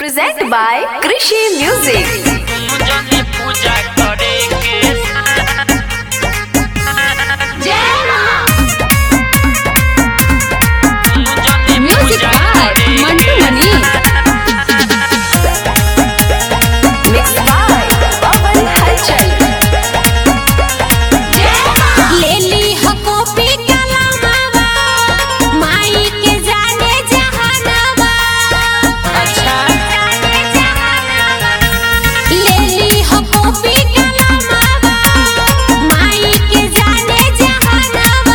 Presented by Krishi Music. Music by Mantu Mani. Mixed by Pawan Halchal. लेली हो copy कलमवा माई के जाने जहानवा। अच्छा लेली हो कॉपी कलमवा माई के जाने जहानवा।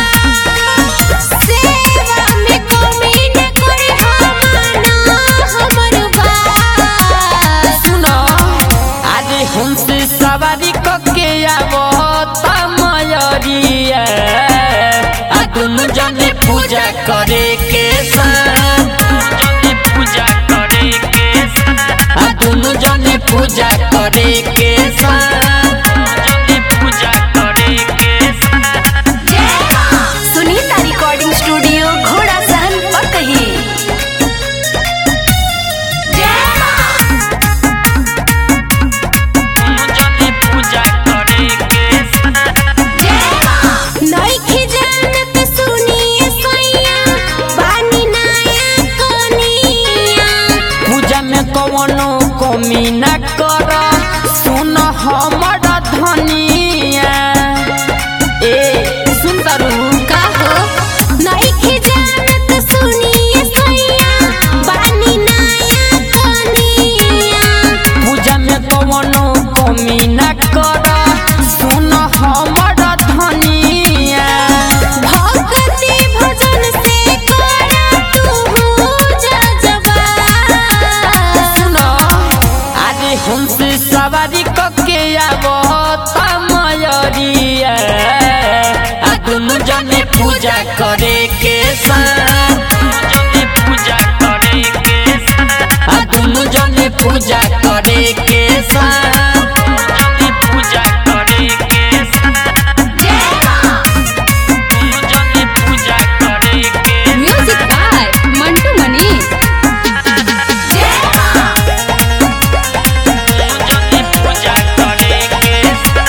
सेवा में कमी न करे हमना हमर बात। सुनो आज हमसे सवारी कके आवो तमयरिया आ दुनु जने पूजा करे के साथ पूजा करे के साथ आ दुनु जने पूजा करे के साथ पूजा करे के साथ सुनीता रिकॉर्डिंग स्टूडियो घोड़ा सहन पकही। जने पूजा करे के नइखे जानत सुनिए सैया बानी नाया कनिया। पूजा में कवनो कमी न कर सुन हमर धनिया ए सुन तारू का हो नइखे जानत सुनिए सैया बानी नाया कनिया। पूजा में कवनो कमी न कर सुन हमर धनिया भक्ति भजन से करा तू जजबा। सुन आज हमसे सवारी कके आवो तमयरिया आ दुनु जने पूजा करे के साथ पूजा करे के साथ आ दुनु जने पूजा करे के साथ पूजा करे के साथ दुनु जने पूजा करे के Music by Mantu Mani. जने पूजा करे के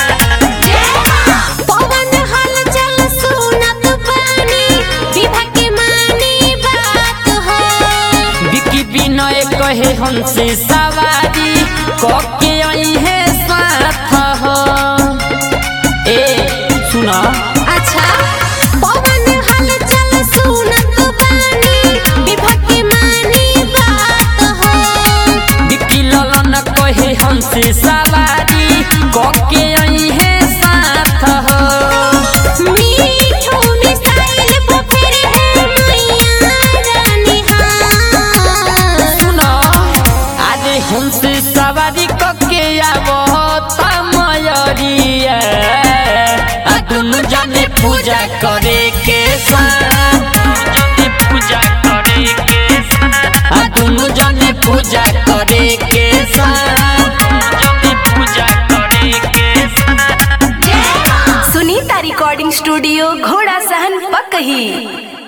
पवन हलचल सुनत बानी विभा के मानी बात हो। बिकी बिनय कहे हमसे सवारी कके आई है साथ हो ए सुना अच्छा पवन हलचल सुनत बानी विभा के मानी बात हो। बिकी ललन कहे हमसे सवारी कके आई है साथ हो मीठू मिसाइल बफिर है मैया रानी हाँ। सुनो आज हमसे सवारी कके आवो तमयरिया आ दुनु जने पूजा करे के साथ पूजा करे के साथ आ दुनु जने पूजा करे के साथ पूजा करे के साथ सुनीता रिकॉर्डिंग स्टूडियो घोड़ा सहन पकही।